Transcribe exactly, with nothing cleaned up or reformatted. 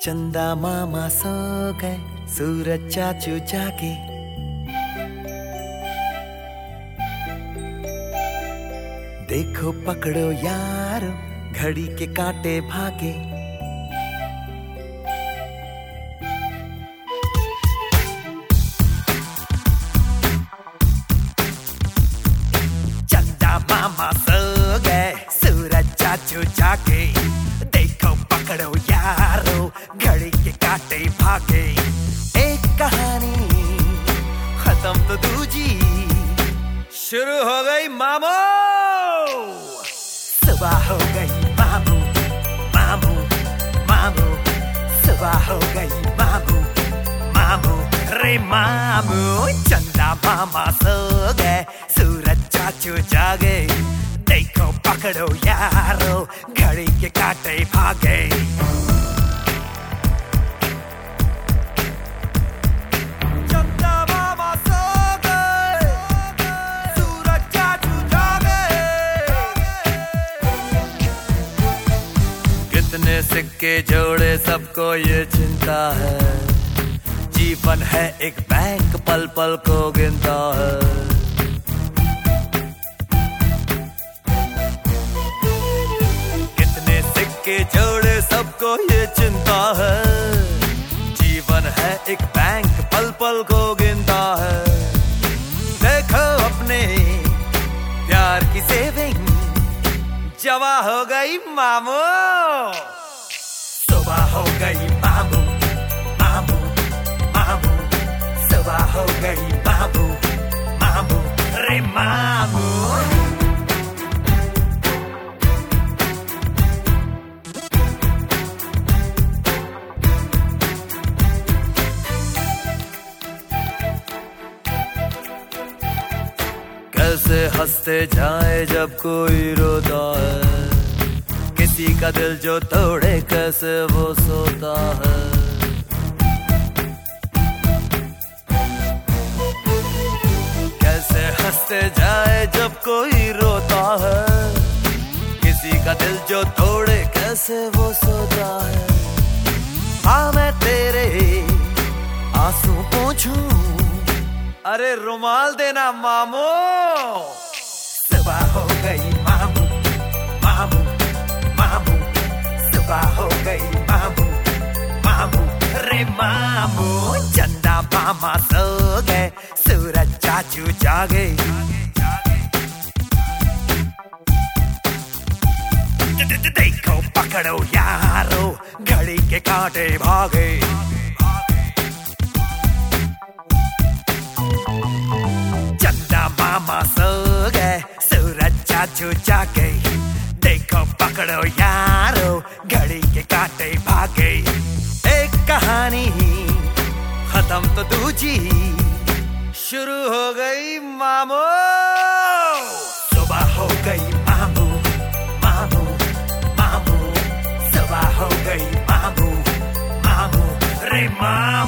चंदा मामा सो गए, सूरज चाचू जागे। देखो पकड़ो यारो, घड़ी के कांटे भागे। चंदा मामा सो गए, सूरज चाचू जागे। देखो पकड़ो यारो, घड़ी के कांटे भागे। एक कहानी खत्म तो दूजी शुरू हो गई मामू। सुबह हो गई मामू, मामू, मामू। सुबह हो गई मामू, मामू, रे मामू। चंदा मामा सो गए, सूरज चाचू जागे। देखो पकड़ो यारो, घड़ी के कांटे भागे। चंदा मामा सो गए, सूरज चाचू जागे। कितने सिक्के जोड़े सबको ये चिंता है। जीवन है एक बैंक, पल पल को गिनता है। के जोड़े सबको ये चिंता है। जीवन है एक बैंक, पल पल को गिनता है। देखो अपने प्यार की सेविंग जमा हो गई मामू। सुबह हो गई मामू, मामू, मामू। सुबह हो गई मामू, मामू, रे मामू। कैसे हंसते जाए जब कोई रोता है। किसी का दिल जो तोड़े कैसे वो सोता है। कैसे हंसते जाए जब कोई रोता है। किसी का दिल जो तोड़े कैसे वो सोता है। हाँ मैं तेरे आंसू पोंछूं, अरे रुमाल देना मामू। सुबह हो गई मामू, मामू, मामू। सुबह हो गई मामू, मामू, रे मामू। चंदा मामा सो गए, सूरज चाचू जागे। देखो पकड़ो यारो, घड़ी के कांटे भागे। मामा सो गए, सूरज चाचू जागे। देखो पकड़ो यारो, घड़ी के कांटे भागे। एक कहानी खत्म तो दूजी शुरू हो गई मामू। सुबह हो गई मामू, मामू, मामू। सुबह हो गई मामू, मामू, रे मामू।